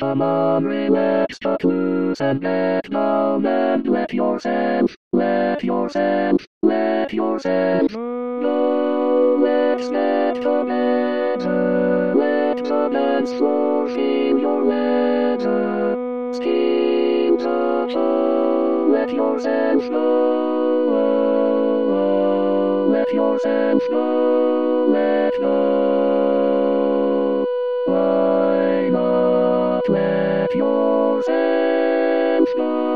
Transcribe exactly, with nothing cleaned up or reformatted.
Come on, relax, cut loose and get down and let yourself, let yourself, let yourself go. Let's get together, let the dance floor feel your leather. Skin to toe, let yourself go, let yourself go, let go. Why not let yourself go?